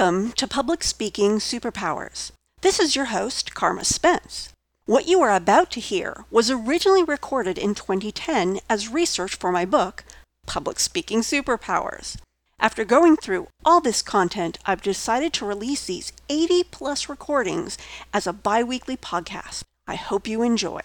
Welcome to Public Speaking Superpowers. This is your host, Karma Spence. What you are about to hear was originally recorded in 2010 as research for my book, Public Speaking Superpowers. After going through all this content, I've decided to release these 80-plus recordings as a bi-weekly podcast. I hope you enjoy.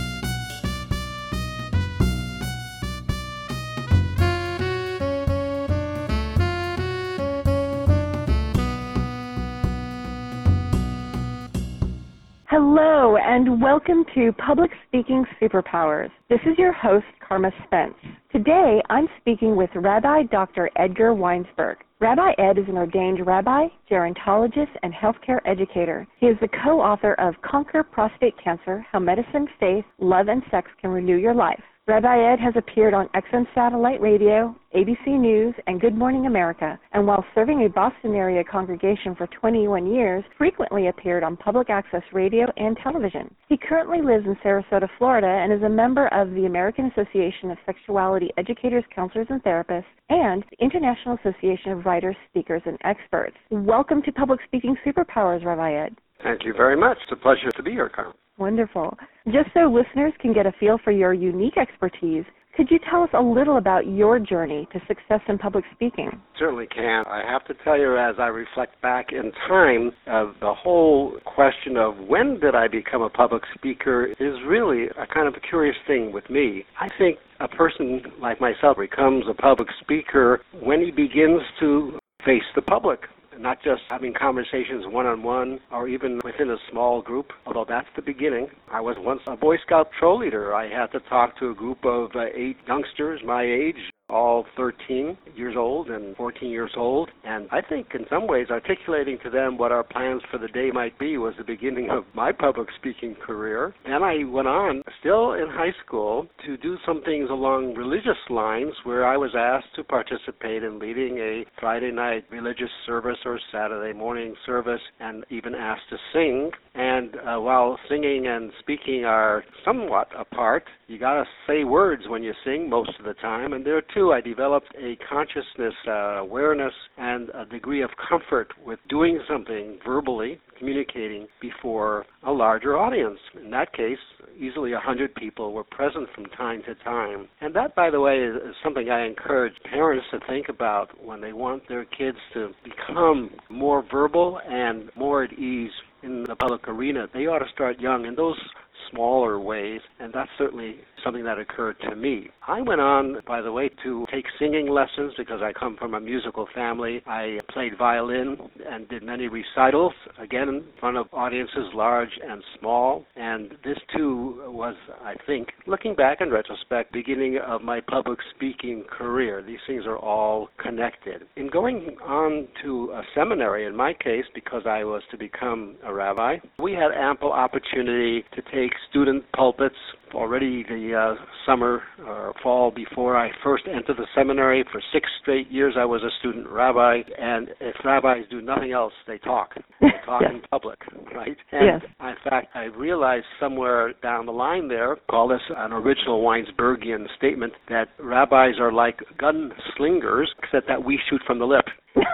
Hello, and welcome to Public Speaking Superpowers. This is your host, Karma Spence. Today, I'm speaking with Rabbi Dr. Edgar Weinsberg. Rabbi Ed is an ordained rabbi, gerontologist, and healthcare educator. He is the co-author of Conquer Prostate Cancer, How Medicine, Faith, Love, and Sex Can Renew Your Life. Rabbi Ed has appeared on XM Satellite Radio, ABC News, and Good Morning America, and while serving a Boston area congregation for 21 years, frequently appeared on public access radio and television. He currently lives in Sarasota, Florida, and is a member of the American Association of Sexuality Educators, Counselors, and Therapists, and the International Association of Writers, Speakers, and Experts. Welcome to Public Speaking Superpowers, Rabbi Ed. Thank you very much. It's a pleasure to be here, Carmen. Wonderful. Just so listeners can get a feel for your unique expertise, could you tell us a little about your journey to success in public speaking? Certainly can. I have to tell you, as I reflect back in time, the whole question of when did I become a public speaker is really a kind of a curious thing with me. I think a person like myself becomes a public speaker when he begins to face the public. Not just having conversations one-on-one or even within a small group, although that's the beginning. I was once a Boy Scout patrol leader. I had to talk to a group of 8 youngsters my age, all 13 years old and 14 years old. And I think in some ways articulating to them what our plans for the day might be was the beginning of my public speaking career. And I went on, still in high school, to do some things along religious lines where I was asked to participate in leading a Friday night religious service or Saturday morning service, and even asked to sing. And while singing and speaking are somewhat apart, you got to say words when you sing most of the time. And there too, I developed a consciousness, awareness, and a degree of comfort with doing something verbally, communicating before a larger audience. In that case, easily 100 people were present from time to time. And that, by the way, is something I encourage parents to think about when they want their kids to become more verbal and more at ease in the public arena. They ought to start young in those smaller ways, and that's certainly something that occurred to me. I went on, by the way, to take singing lessons because I come from a musical family. I played violin and did many recitals, again, in front of audiences large and small. And this, too, was, I think, looking back in retrospect, beginning of my public speaking career. These things are all connected. In going on to a seminary, in my case, because I was to become a rabbi, we had ample opportunity to take student pulpits already the summer or fall before I first entered the seminary. For 6 straight years I was a student rabbi, and if rabbis do nothing else, they talk. They talk in public, right? And in fact, I realized somewhere down the line there, call this an original Weinsbergian statement, that rabbis are like gunslingers, except that we shoot from the lip.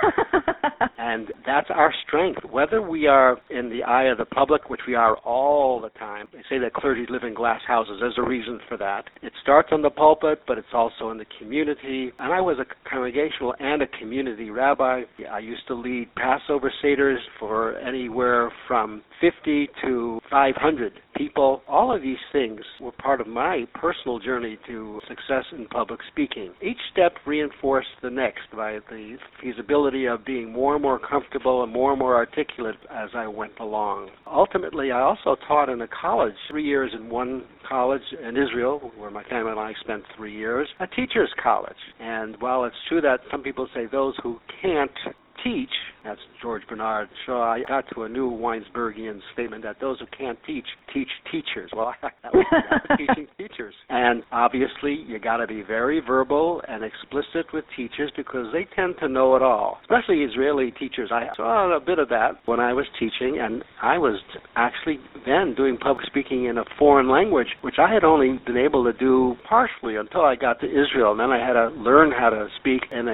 And that's our strength. Whether we are in the eye of the public, which we are all the time, they say that clergy live in glass houses. There's a reason for that. It starts on the pulpit, but it's also in the community. And I was a congregational and a community rabbi. I used to lead Passover Seders for anywhere from 50 to 500 people. All of these things were part of my personal journey to success in public speaking. Each step reinforced the next by the feasibility of being more and more comfortable and more articulate as I went along. Ultimately, I also taught in a college, 3 years in one college in Israel, where my family and I spent 3 years, a teacher's college. And while it's true that some people say those who can't teach, that's George Bernard Shaw, I got to a new Weinsbergian statement that those who can't teach teachers. Well, that was teaching teachers. And obviously, you got to be very verbal and explicit with teachers because they tend to know it all, especially Israeli teachers. I saw a bit of that when I was teaching, and I was actually then doing public speaking in a foreign language, which I had only been able to do partially until I got to Israel. And then I had to learn how to speak in a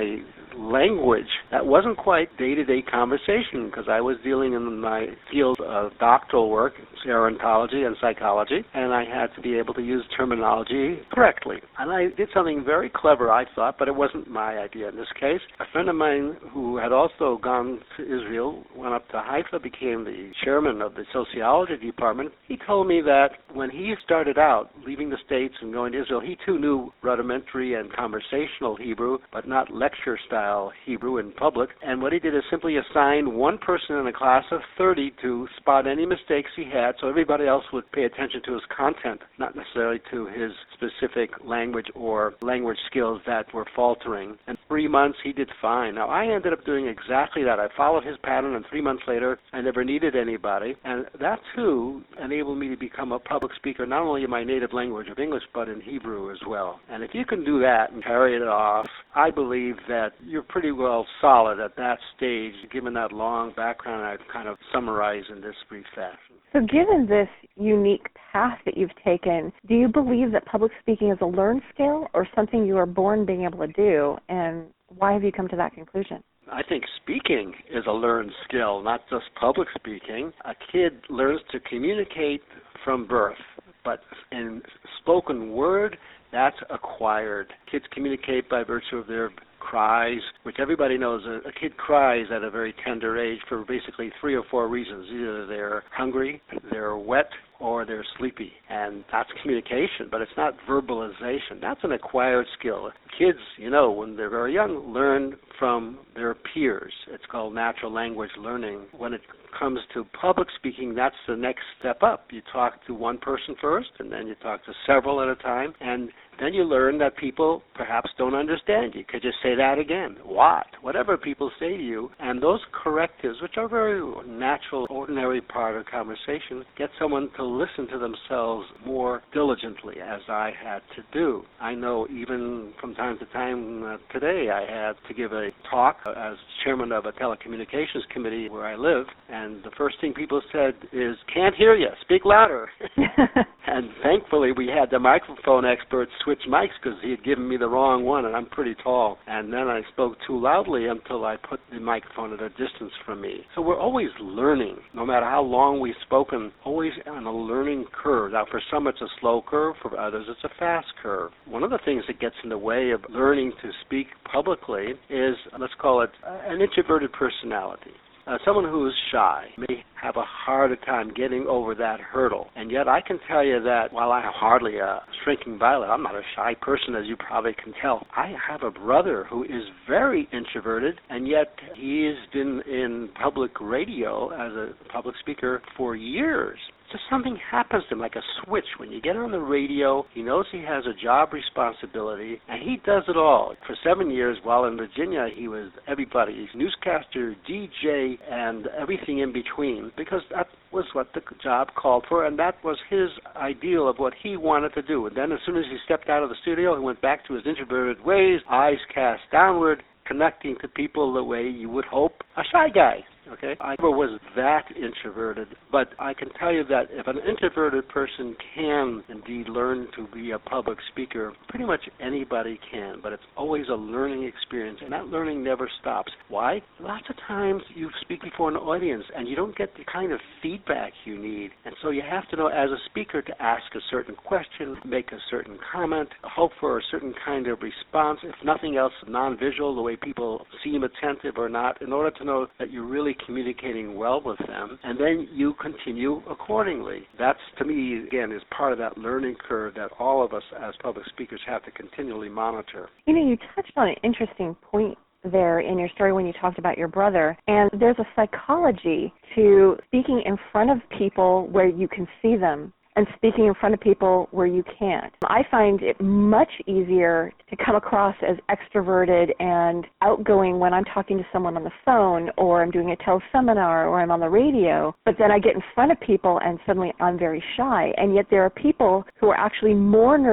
language that wasn't quite day-to-day conversation because I was dealing in my field of doctoral work, gerontology and psychology, and I had to be able to use terminology correctly. And I did something very clever, I thought, but it wasn't my idea in this case. A friend of mine who had also gone to Israel, went up to Haifa, became the chairman of the sociology department. He told me that when he started out, leaving the States and going to Israel, he too knew rudimentary and conversational Hebrew, but not lecture-style Hebrew in public. And what he did is simply assign one person in a class of 30 to spot any mistakes he had so everybody else would pay attention to his content, not necessarily to his specific language or language skills that were faltering. In 3 months, he did fine. Now, I ended up doing exactly that. I followed his pattern, and 3 months later, I never needed anybody. And that, too, enabled me to become a public speaker, not only in my native language of English, but in Hebrew as well. And if you can do that and carry it off, I believe that you're pretty well solid at that stage, given that long background I've kind of summarized in this brief fashion. So given this unique path that you've taken, do you believe that public speaking is a learned skill or something you are born being able to do, and why have you come to that conclusion? I think speaking is a learned skill, not just public speaking. A kid learns to communicate from birth, but in spoken word, that's acquired. Kids communicate by virtue of their cries, which everybody knows. A kid cries at a very tender age for basically 3 or 4 reasons. Either they're hungry, they're wet, or they're sleepy. And that's communication, but it's not verbalization. That's an acquired skill. Kids, when they're very young, learn from their peers. It's called natural language learning. When it comes to public speaking, that's the next step up. You talk to one person first, and then you talk to several at a time, and then you learn that people perhaps don't understand you. Could you say that again? What? Whatever people say to you. And those correctives, which are very natural, ordinary part of conversation, get someone to listen to themselves more diligently, as I had to do. I know even from time to time today I had to give a talk as chairman of a telecommunications committee where I live, and the first thing people said is, "Can't hear you, speak louder." And thankfully we had the microphone expert switch mics because he had given me the wrong one, and I'm pretty tall. And then I spoke too loudly until I put the microphone at a distance from me. So we're always learning, no matter how long we've spoken, always on a learning curve. Now, for some it's a slow curve, for others it's a fast curve. One of the things that gets in the way of learning to speak publicly is, let's call it, an introverted personality. Someone who is shy may have a harder time getting over that hurdle. And yet I can tell you that while I am hardly a shrinking violet, I'm not a shy person, as you probably can tell. I have a brother who is very introverted, and yet he has been in public radio as a public speaker for years. Just something happens to him, like a switch. When you get on the radio, he knows he has a job responsibility, and he does it all. For 7 years, while in Virginia, he was everybody. He's newscaster, DJ, and everything in between, because that was what the job called for, and that was his ideal of what he wanted to do. And then as soon as he stepped out of the studio, he went back to his introverted ways, eyes cast downward, connecting to people the way you would hope a shy guy. Okay, I never was that introverted, but I can tell you that if an introverted person can indeed learn to be a public speaker, pretty much anybody can, but it's always a learning experience, and that learning never stops. Why? Lots of times you speak before an audience, and you don't get the kind of feedback you need, and so you have to know as a speaker to ask a certain question, make a certain comment, hope for a certain kind of response, if nothing else, non-visual, the way people seem attentive or not, in order to know that you're really communicating well with them, and then you continue accordingly. That's, to me, again, is part of that learning curve that all of us as public speakers have to continually monitor. You touched on an interesting point there in your story when you talked about your brother, and there's a psychology to speaking in front of people where you can see them and speaking in front of people where you can't. I find it much easier to come across as extroverted and outgoing when I'm talking to someone on the phone, or I'm doing a teleseminar, or I'm on the radio, but then I get in front of people and suddenly I'm very shy. And yet there are people who are actually more nervous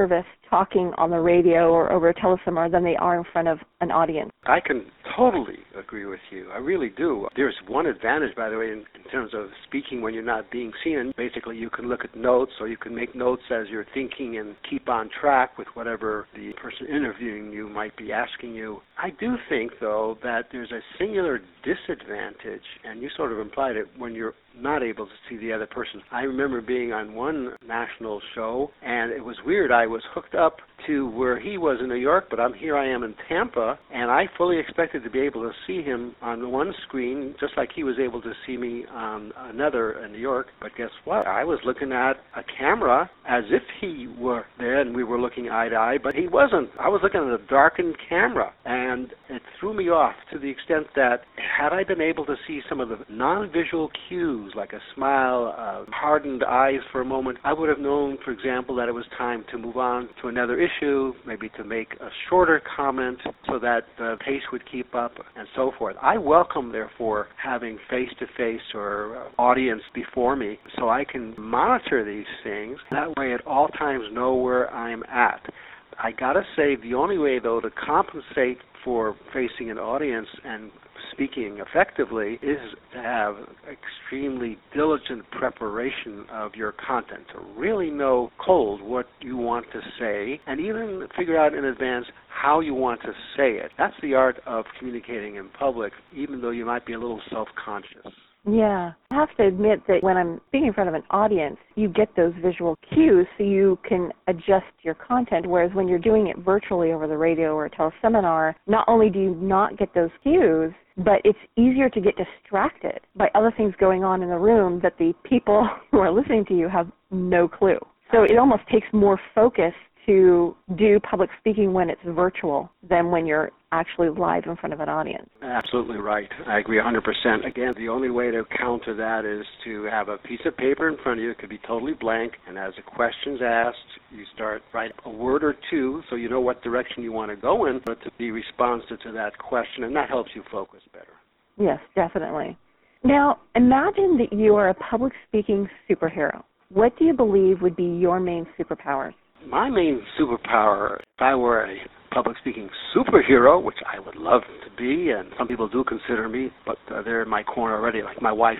talking on the radio or over a teleseminar than they are in front of an audience. I can totally agree with you. I really do. There's one advantage, by the way, in terms of speaking when you're not being seen. Basically, you can look at notes, or you can make notes as you're thinking and keep on track with whatever the person interviewing you might be asking you. I do think, though, that there's a singular disadvantage, and you sort of implied it, when you're not able to see the other person. I remember being on one national show, and it was weird. I was hooked up to where he was in New York, but here I am in Tampa, and I fully expected to be able to see him on one screen, just like he was able to see me on another in New York. But guess what? I was looking at a camera as if he were there, and we were looking eye to eye, but he wasn't. I was looking at a darkened camera, and it threw me off to the extent that had I been able to see some of the non-visual cues, like a smile, hardened eyes for a moment, I would have known, for example, that it was time to move on to another issue, maybe to make a shorter comment so that the pace would keep up, and so forth. I welcome, therefore, having face-to-face or audience before me so I can monitor these things. That way, at all times, know where I'm at. I gotta say, the only way, though, to compensate for facing an audience and speaking effectively is to have extremely diligent preparation of your content, to really know cold what you want to say and even figure out in advance how you want to say it. That's the art of communicating in public, even though you might be a little self-conscious. Yeah. I have to admit that when I'm speaking in front of an audience, you get those visual cues so you can adjust your content, whereas when you're doing it virtually over the radio or a teleseminar, not only do you not get those cues, but it's easier to get distracted by other things going on in the room that the people who are listening to you have no clue. So it almost takes more focus to do public speaking when it's virtual than when you're actually live in front of an audience. Absolutely right. I agree 100%. Again, the only way to counter that is to have a piece of paper in front of you. It could be totally blank, and as a question's asked, you start write a word or two so you know what direction you want to go in, but to be responsive to that question, and that helps you focus better. Yes, definitely. Now, imagine that you are a public speaking superhero. What do you believe would be your main superpowers? My main superpower, if I were a public speaking superhero, which I would love to be, and some people do consider me, but they're in my corner already, like my wife.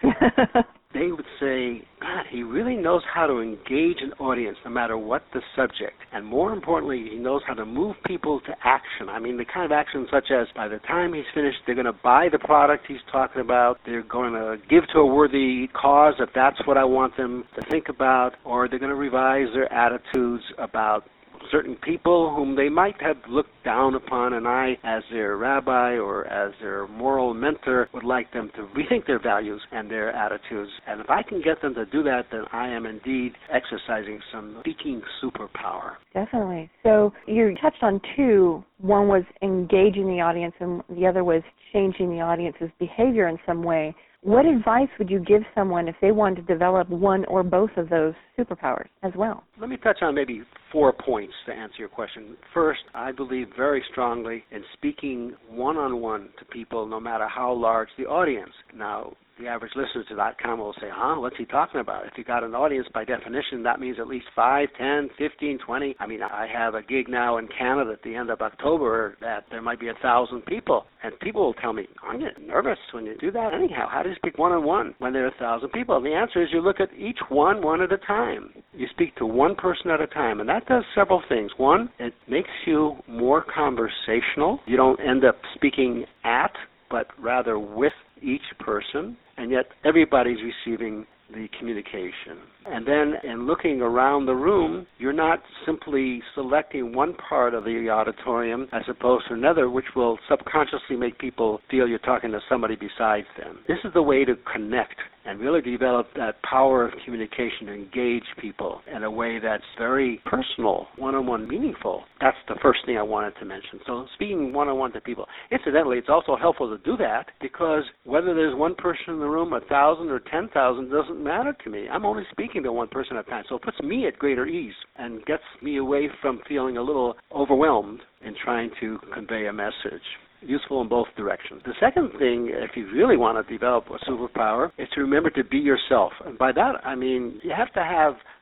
They would say, God, he really knows how to engage an audience no matter what the subject. And more importantly, he knows how to move people to action. I mean, the kind of action such as by the time he's finished, they're going to buy the product he's talking about, they're going to give to a worthy cause if that's what I want them to think about, or they're going to revise their attitudes about certain people whom they might have looked down upon, and I, as their rabbi or as their moral mentor, would like them to rethink their values and their attitudes. And if I can get them to do that, then I am indeed exercising some speaking superpower. Definitely. So you touched on two. One was engaging the audience, and the other was changing the audience's behavior in some way. What advice would you give someone if they wanted to develop one or both of those superpowers as well? Let me touch on maybe 4 points to answer your question. First, I believe very strongly in speaking one-on-one to people no matter how large the audience. Now, the average listener to that comment will say, what's he talking about? If you got an audience, by definition, that means at least 5, 10, 15, 20. I mean, I have a gig now in Canada at the end of October that there might be 1,000 people. And people will tell me, I'm getting nervous when you do that. Anyhow, how do you speak one-on-one when there are 1,000 people? And the answer is you look at each one at a time. You speak to one person at a time, and that does several things. One, it makes you more conversational. You don't end up speaking at, but rather with each person, and yet everybody's receiving the communication. And then in looking around the room, you're not simply selecting one part of the auditorium as opposed to another, which will subconsciously make people feel you're talking to somebody besides them. This is the way to connect and really develop that power of communication to engage people in a way that's very personal, one-on-one, meaningful. That's the first thing I wanted to mention. So speaking one-on-one to people. Incidentally, it's also helpful to do that because whether there's one person in the room, 1,000 or 10,000, doesn't matter to me. I'm only speaking to one person at a time. So it puts me at greater ease and gets me away from feeling a little overwhelmed in trying to convey a message. Useful in both directions. The second thing, if you really want to develop a superpower, is to remember to be yourself. And by that, I mean you have to have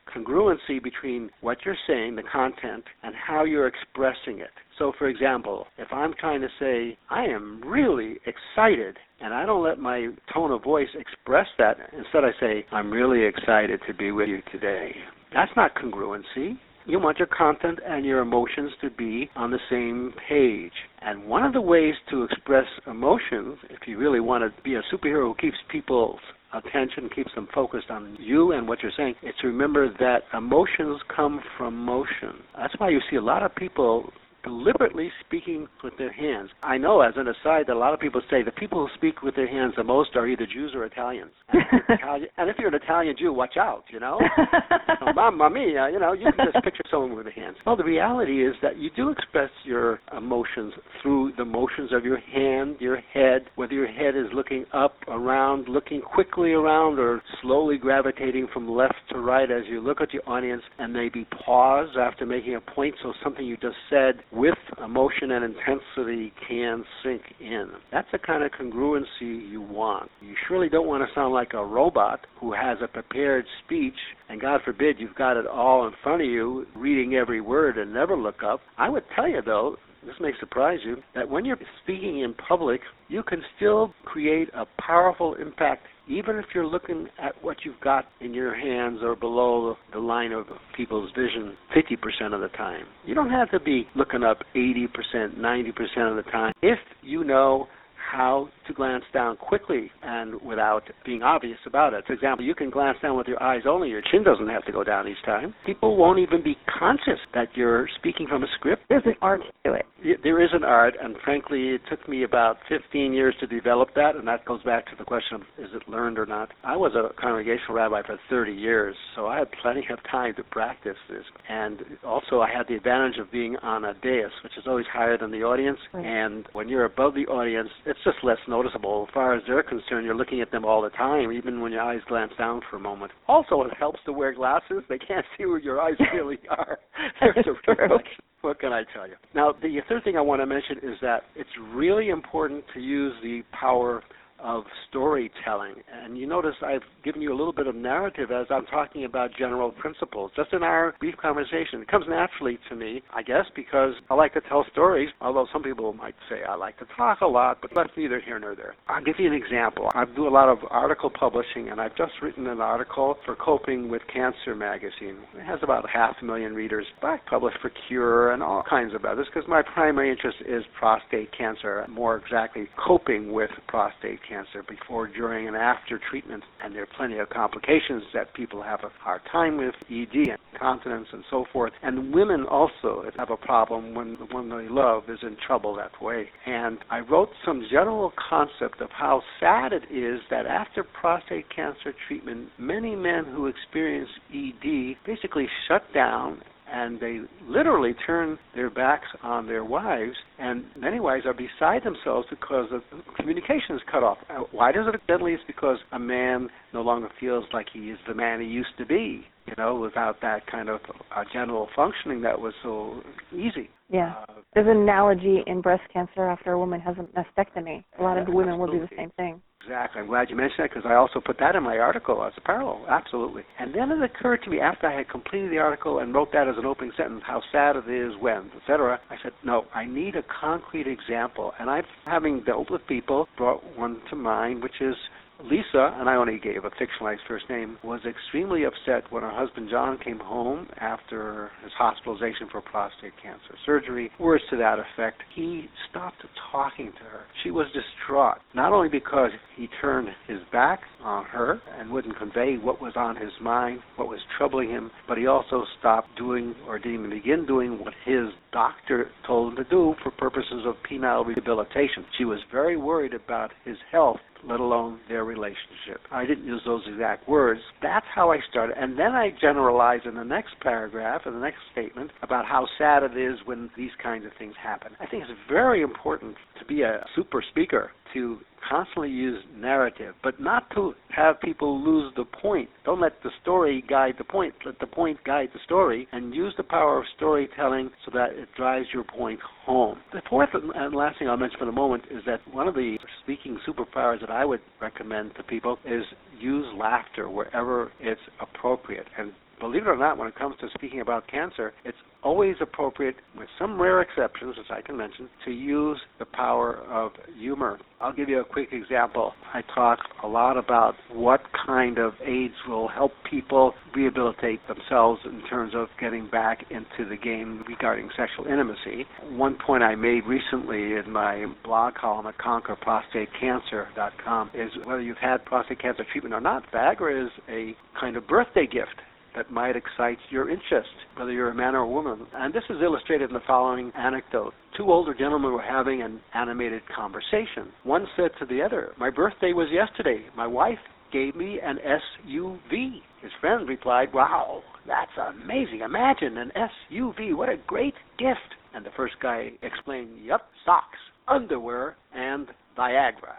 congruency between what you're saying, the content, and how you're expressing it. So, for example, if I'm trying to say, I am really excited, and I don't let my tone of voice express that, instead I say, I'm really excited to be with you today. That's not congruency. You want your content and your emotions to be on the same page. And one of the ways to express emotions, if you really want to be a superhero who keeps people's attention, keeps them focused on you and what you're saying, is to remember that emotions come from motion. That's why you see a lot of people deliberately speaking with their hands. I know, as an aside, that a lot of people say the people who speak with their hands the most are either Jews or Italians. And if you're an Italian Jew, watch out, So, Mamma mia, you can just picture someone with their hands. Well, the reality is that you do express your emotions through the motions of your hand, your head, whether your head is looking up, around, looking quickly around, or slowly gravitating from left to right as you look at your audience, and maybe pause after making a point so something you just said with emotion and intensity can sink in. That's the kind of congruency you want. You surely don't want to sound like a robot who has a prepared speech, and God forbid you've got it all in front of you, reading every word and never look up. I would tell you, though, this may surprise you, that when you're speaking in public, you can still create a powerful impact even if you're looking at what you've got in your hands or below the line of people's vision 50% of the time. You don't have to be looking up 80%, 90% of the time if you know how to glance down quickly and without being obvious about it. For example, you can glance down with your eyes only. Your chin doesn't have to go down each time. People won't even be conscious that you're speaking from a script. There's an art to it. There is an art, and frankly, it took me about 15 years to develop that, and that goes back to the question of, is it learned or not? I was a congregational rabbi for 30 years, so I had plenty of time to practice this. And also, I had the advantage of being on a dais, which is always higher than the audience, right. And when you're above the audience, it's just less noticeable. As far as they're concerned, you're looking at them all the time, even when your eyes glance down for a moment. Also, it helps to wear glasses. They can't see where your eyes really are. There's a reflection. What can I tell you? Now, the third thing I want to mention is that it's really important to use the power of storytelling. And you notice I've given you a little bit of narrative as I'm talking about general principles. Just in our brief conversation, it comes naturally to me, I guess, because I like to tell stories, although some people might say I like to talk a lot, but that's neither here nor there. I'll give you an example. I do a lot of article publishing, and I've just written an article for Coping with Cancer magazine. It has about 500,000 readers. I publish for Cure and all kinds of others because my primary interest is prostate cancer, more exactly coping with prostate cancer before, during, and after treatment. And there are plenty of complications that people have a hard time with, ED, incontinence, and so forth. And women also have a problem when the one they love is in trouble that way. And I wrote some general concept of how sad it is that after prostate cancer treatment, many men who experience ED basically shut down, and they literally turn their backs on their wives, and many wives are beside themselves because the communication is cut off. Why does it deadly? It's because a man no longer feels like he is the man he used to be, without that kind of general functioning that was so easy. Yeah. There's an analogy in breast cancer after a woman has a mastectomy. A lot of women will do the same thing. Exactly. I'm glad you mentioned that because I also put that in my article as a parallel. Absolutely. And then it occurred to me after I had completed the article and wrote that as an opening sentence, how sad it is when, etc., I said, no, I need a concrete example. And I've, having dealt with people, brought one to mind, which is Lisa, and I only gave a fictionalized first name, was extremely upset when her husband John came home after his hospitalization for prostate cancer surgery. Words to that effect. He stopped talking to her. She was distraught, not only because he turned his back on her and wouldn't convey what was on his mind, what was troubling him, but he also stopped doing or didn't even begin doing what his doctor told him to do for purposes of penile rehabilitation. She was very worried about his health, let alone their relationship. I didn't use those exact words. That's how I started. And then I generalized in the next paragraph, in the next statement, about how sad it is when these kinds of things happen. I think it's very important to be a super speaker, to constantly use narrative, but not to have people lose the point. Don't let the story guide the point. Let the point guide the story, and use the power of storytelling so that it drives your point home. The fourth and last thing I'll mention for the moment is that one of the speaking superpowers that I would recommend to people is use laughter wherever it's appropriate. And believe it or not, when it comes to speaking about cancer, it's always appropriate, with some rare exceptions, as I can mention, to use the power of humor. I'll give you a quick example. I talk a lot about what kind of aids will help people rehabilitate themselves in terms of getting back into the game regarding sexual intimacy. One point I made recently in my blog column at conquerprostatecancer.com is whether you've had prostate cancer treatment or not, Viagra is a kind of birthday gift that might excite your interest, whether you're a man or a woman. And this is illustrated in the following anecdote. Two older gentlemen were having an animated conversation. One said to the other, "My birthday was yesterday. My wife gave me an SUV." His friend replied, "Wow, that's amazing. Imagine an SUV. What a great gift." And the first guy explained, "Yep, socks, underwear, and Viagra."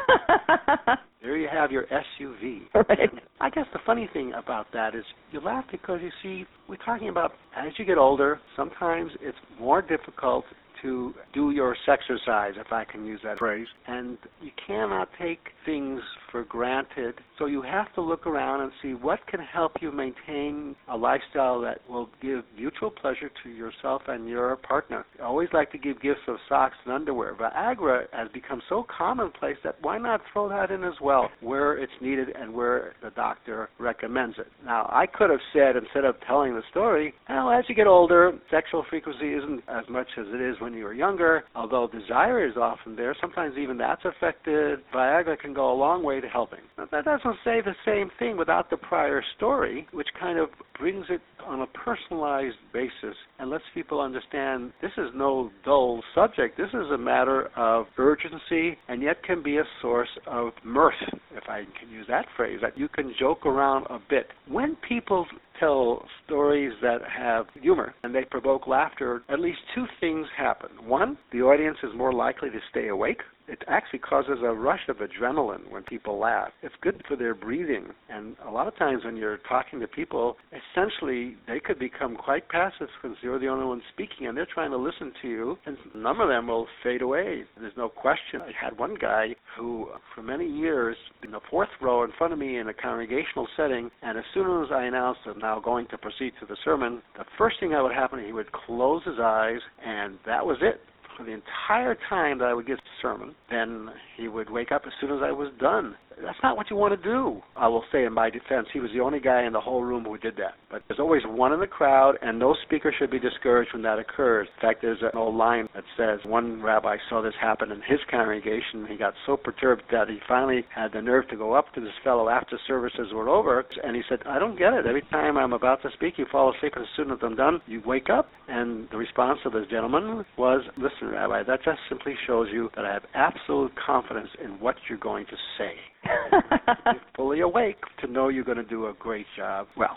There you have your SUV. Right. I guess the funny thing about that is you laugh because you see, we're talking about as you get older, sometimes it's more difficult to do your sexercise, if I can use that phrase, and you cannot take things for granted. So you have to look around and see what can help you maintain a lifestyle that will give mutual pleasure to yourself and your partner. I always like to give gifts of socks and underwear. Viagra has become so commonplace that why not throw that in as well, where it's needed and where the doctor recommends it. Now, I could have said, instead of telling the story, well, as you get older, sexual frequency isn't as much as it is when you were younger, although desire is often there. Sometimes even that's affected. Viagra can go a long way to helping. Now, that doesn't say the same thing without the prior story, which kind of brings it on a personalized basis and lets people understand this is no dull subject. This is a matter of urgency and yet can be a source of mirth, if I can use that phrase, that you can joke around a bit. When people tell stories that have humor and they provoke laughter, at least two things happen. One, the audience is more likely to stay awake. It actually causes a rush of adrenaline when people laugh. It's good for their breathing. And a lot of times when you're talking to people, essentially they could become quite passive because you're the only one speaking and they're trying to listen to you. And a number of them will fade away. There's no question. I had one guy who, for many years, in the fourth row in front of me in a congregational setting, and as soon as I announced I'm now going to proceed to the sermon, the first thing that would happen, he would close his eyes, and that was it. For the entire time that I would give the sermon, then he would wake up as soon as I was done. That's not what you want to do. I will say in my defense, he was the only guy in the whole room who did that. But there's always one in the crowd, and no speaker should be discouraged when that occurs. In fact, there's an old line that says, one rabbi saw this happen in his congregation. He got so perturbed that he finally had the nerve to go up to this fellow after services were over, and he said, "I don't get it. Every time I'm about to speak, you fall asleep, and as soon as I'm done, you wake up." And the response of this gentleman was, "Listen, Rabbi, that just simply shows you that I have absolute confidence in what you're going to say." You're fully awake to know you're going to do a great job. Well,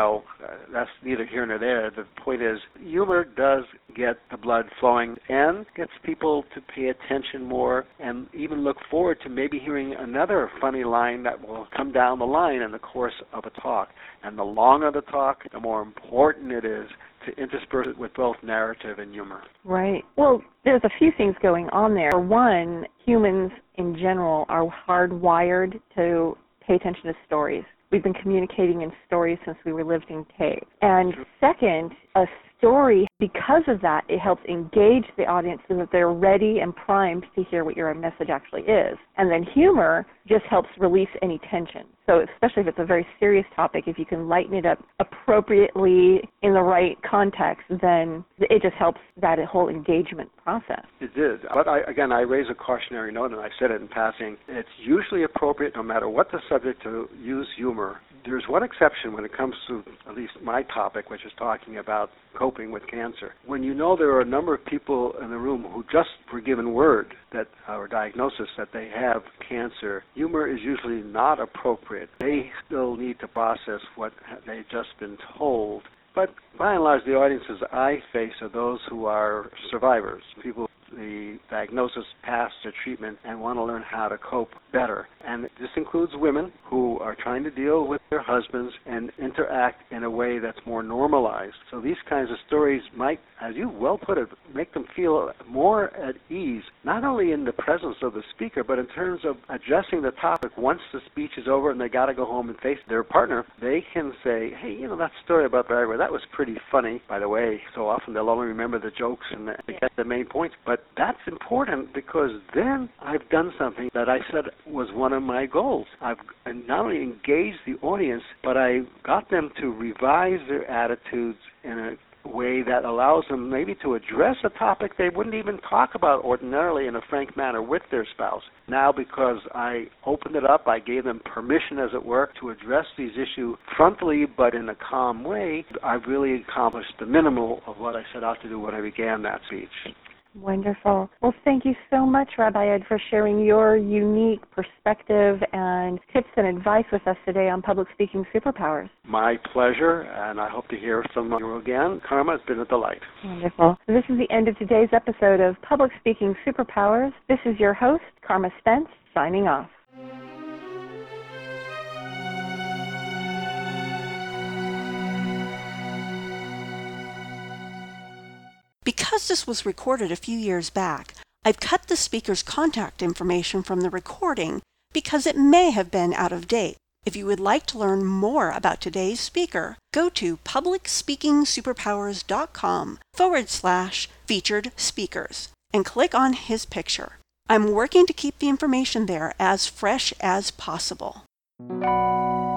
that's neither here nor there. The point is, humor does get the blood flowing and gets people to pay attention more and even look forward to maybe hearing another funny line that will come down the line in the course of a talk. And the longer the talk, the more important it is to intersperse it with both narrative and humor. Right. Well, there's a few things going on there. For one, humans in general are hardwired to pay attention to stories. We've been communicating in stories since we were lived in caves. And second, a story, because of that, it helps engage the audience so that they're ready and primed to hear what your message actually is. And then humor just helps release any tension. So especially if it's a very serious topic, if you can lighten it up appropriately in the right context, then it just helps that whole engagement process. It did. But I raise a cautionary note, and I said it in passing. It's usually appropriate, no matter what the subject, to use humor. There's one exception when it comes to at least my topic, which is talking about coping with cancer. When you know there are a number of people in the room who just were given word that, or diagnosis that they have cancer, humor is usually not appropriate. They still need to process what they've just been told. But by and large, the audiences I face are those who are survivors, people the diagnosis past their treatment and want to learn how to cope better. And this includes women who are trying to deal with their husbands and interact in a way that's more normalized. So these kinds of stories might, as you well put it, make them feel more at ease, not only in the presence of the speaker, but in terms of addressing the topic. Once the speech is over and they got to go home and face their partner, they can say, hey, that story about Viagra, that was pretty funny, by the way. So often they'll only remember the jokes and they get the main points. But that's important because then I've done something that I said was one of my goals. I've not only engaged the audience, but I got them to revise their attitudes in a way that allows them maybe to address a topic they wouldn't even talk about ordinarily in a frank manner with their spouse. Now, because I opened it up, I gave them permission, as it were, to address these issues frontally but in a calm way, I've really accomplished the minimal of what I set out to do when I began that speech. Wonderful. Well, thank you so much, Rabbi Ed, for sharing your unique perspective and tips and advice with us today on Public Speaking Superpowers. My pleasure, and I hope to hear from you again. Karma, it's been a delight. Wonderful. So this is the end of today's episode of Public Speaking Superpowers. This is your host, Karma Spence, signing off. Because this was recorded a few years back, I've cut the speaker's contact information from the recording because it may have been out of date. If you would like to learn more about today's speaker, go to publicspeakingsuperpowers.com/featured speakers and click on his picture. I'm working to keep the information there as fresh as possible.